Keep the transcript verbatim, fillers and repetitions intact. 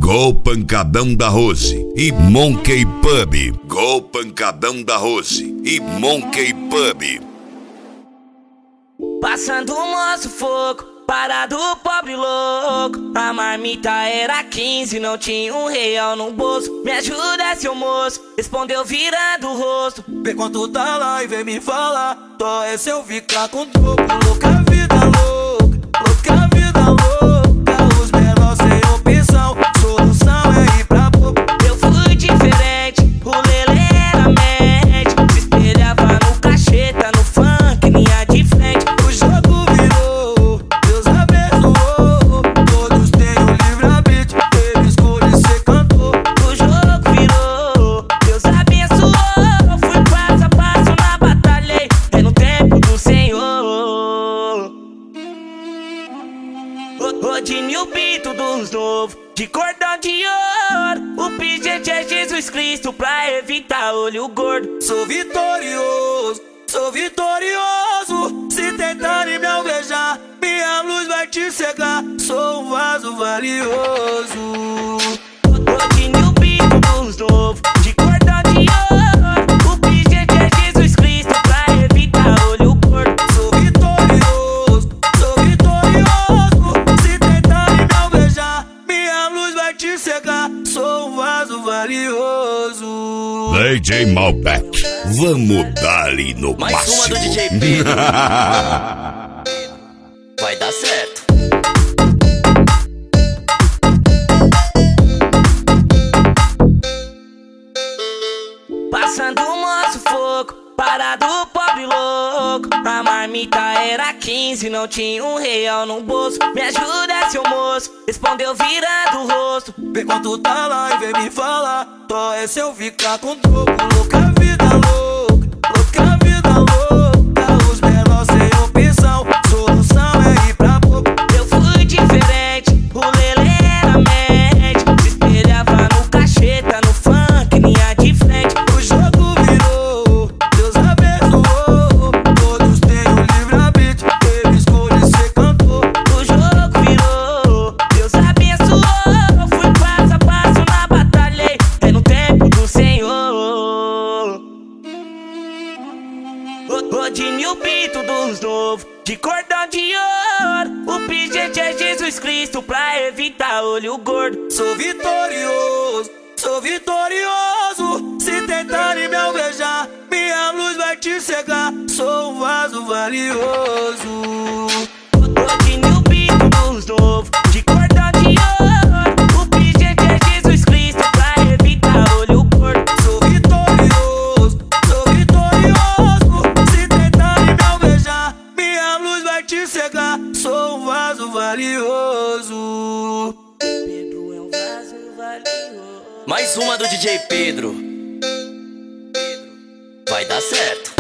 Gol Pancadão da Rose e Monkey Pub. Gol Pancadão da Rose e Monkey Pub. Passando o nosso fogo, parado pobre louco. A marmita era quinze, não tinha um real no bolso. Me ajuda, seu moço, respondeu virando o rosto. Vê quanto tá lá e vem me falar. Só é se eu ficar com troco. Louca vida louca, louca vida louca. Os menores sem opção, solução é ir pra boca. Eu fui diferente, o lelê era médio. Se espelhava no cacheta, no funk, linha de frente. O jogo virou, Deus abençoou. Todos têm o livre-arbítrio, teve escolha e cê cantou. O jogo virou, Deus abençoou. Fui passo a passo na batalha, é no tempo do Senhor. Rodinho Bito dos novos, de cordão de ouro. O pingente é Jesus Cristo pra evitar olho gordo. Sou vitorioso, sou vitorioso. Se tentarem me alvejar, minha luz vai te cegar. Sou um vaso valioso. Rodinho Bito dos novos, de cordão de ouro. O pingente é Jesus Cristo pra evitar olho gordo. Sou vitorioso, sou vitorioso. Se tentarem me alvejar, minha luz vai te cegar. Sou um vaso valioso. D J Malbec, vamos dar-lhe no Mais máximo. uma do D J Pedro. Vai dar certo. Passando o nosso fogo, parado pobre louco. A marmita era quinze, não tinha um real no bolso. Me ajuda, seu moço, respondeu virando o rosto. Vê quanto tá lá e vem me falar. Só é se eu ficar com troco. Louca vida louca, louca vida louca. Os menores sem opção, solução é ir pra boca. Eu fui diferente, o lelê era médio. Se espelhava no cacheta, no funk, linha de frente. O jogo virou, Deus abençoou. Todos têm o livre-arbítrio, teve escolha e cê cantou. O jogo virou, Deus abençoou. Fui passo a passo na batalha, é no tempo do Senhor. Rodinho Bito dos novos, de cordão de ouro. O pingente é Jesus Cristo pra evitar olho gordo. Sou vitorioso, sou vitorioso. Se tentarem me alvejar, minha luz vai te cegar. Sou um vaso valioso. Rodinho Bito dos novos, de cordão de ouro. O pingente é Jesus Cristo pra evitar olho gordo. Sou vitorioso, sou vitorioso. Se tentarem me alvejar, minha luz vai te cegar. Sou um vaso valioso. Pedro é um vaso valioso. Mais uma do D J Pedro. Vai dar certo.